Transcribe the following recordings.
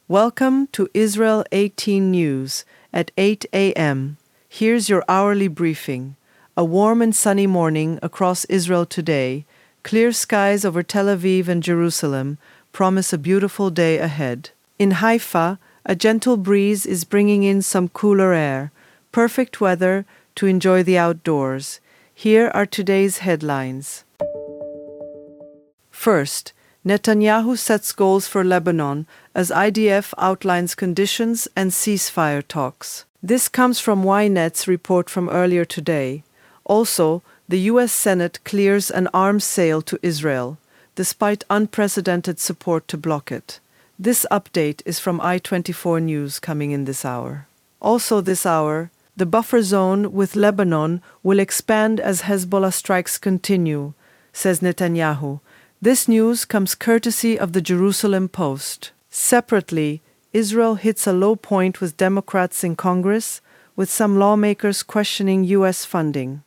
Welcome to Israel 18 News at 8 a.m. Here's your hourly briefing. A warm and sunny morning across Israel today. Clear skies over Tel Aviv and Jerusalem promise a beautiful day ahead. In Haifa, a gentle breeze is bringing in some cooler air. Perfect weather to enjoy the outdoors. Here are today's headlines. First, Netanyahu sets goals for Lebanon as IDF outlines conditions and ceasefire talks. This comes from Ynet's report from earlier today. Also, the U.S. Senate clears an arms sale to Israel, despite unprecedented support to block it. This update is from I24 News coming in this hour. Also this hour, the buffer zone with Lebanon will expand as Hezbollah strikes continue, says Netanyahu. This news comes courtesy of the Jerusalem Post. Separately, Israel hits a low point with Democrats in Congress, with some lawmakers questioning U.S. funding.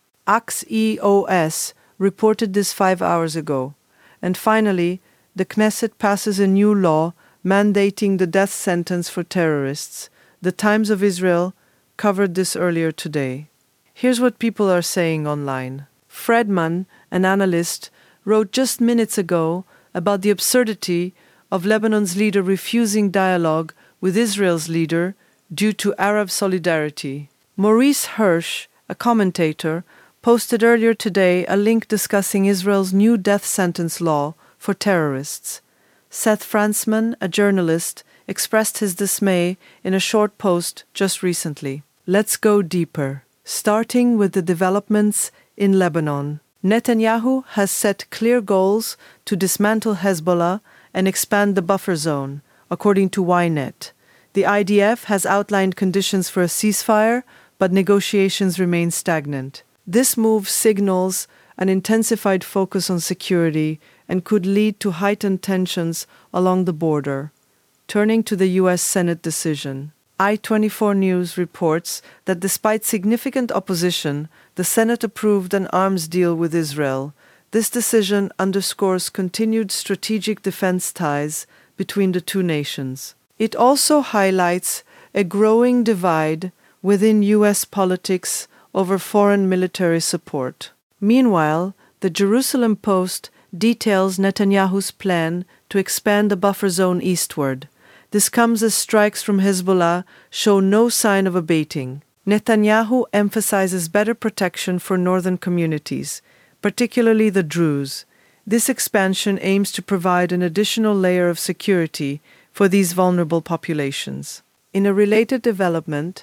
Axios reported this 5 hours ago. And finally, the Knesset passes a new law mandating the death sentence for terrorists. The Times of Israel covered this earlier today. Here's what people are saying online. Fredman, an analyst, wrote just minutes ago about the absurdity of Lebanon's leader refusing dialogue with Israel's leader due to Arab solidarity. Maurice Hirsch, a commentator, posted earlier today a link discussing Israel's new death sentence law for terrorists. Seth Fransman, a journalist, expressed his dismay in a short post just recently. Let's go deeper, starting with the developments in Lebanon. Netanyahu has set clear goals to dismantle Hezbollah and expand the buffer zone, according to Ynet. The IDF has outlined conditions for a ceasefire, but negotiations remain stagnant. This move signals an intensified focus on security and could lead to heightened tensions along the border. Turning to the U.S. Senate decision, I24 News reports that despite significant opposition, the Senate approved an arms deal with Israel. This decision underscores continued strategic defense ties between the two nations. It also highlights a growing divide within U.S. politics over foreign military support. Meanwhile, the Jerusalem Post details Netanyahu's plan to expand the buffer zone eastward. This comes as strikes from Hezbollah show no sign of abating. Netanyahu emphasizes better protection for northern communities, particularly the Druze. This expansion aims to provide an additional layer of security for these vulnerable populations. In a related development,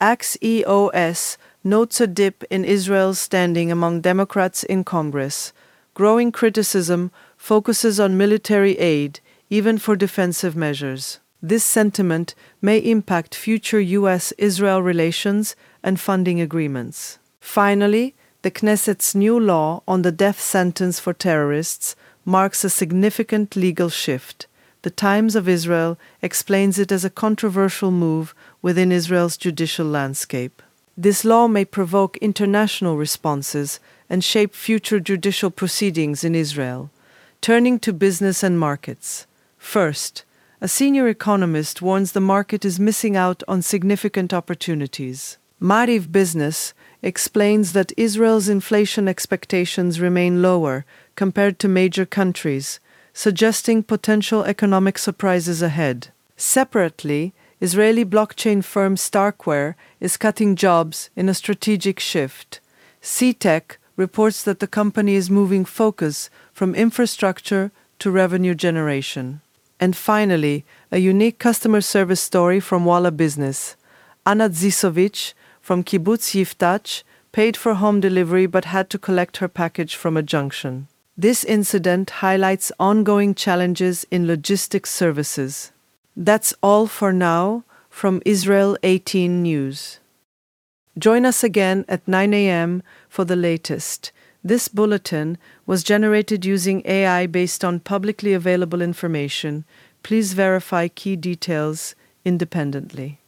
Axios notes a dip in Israel's standing among Democrats in Congress. Growing criticism focuses on military aid, even for defensive measures. This sentiment may impact future U.S.-Israel relations and funding agreements. Finally, the Knesset's new law on the death sentence for terrorists marks a significant legal shift. The Times of Israel explains it as a controversial move within Israel's judicial landscape. This law may provoke international responses and shape future judicial proceedings in Israel. Turning to business and markets. First, a senior economist warns the market is missing out on significant opportunities. Maariv Business explains that Israel's inflation expectations remain lower compared to major countries, suggesting potential economic surprises ahead. Separately, Israeli blockchain firm Starkware is cutting jobs in a strategic shift. CTech reports that the company is moving focus from infrastructure to revenue generation. And finally, a unique customer service story from Walla Business. Anna Zisovich from Kibbutz Yiftach paid for home delivery but had to collect her package from a junction. This incident highlights ongoing challenges in logistics services. That's all for now from Israel 18 News. Join us again at 9 a.m. for the latest. This bulletin was generated using AI based on publicly available information. Please verify key details independently.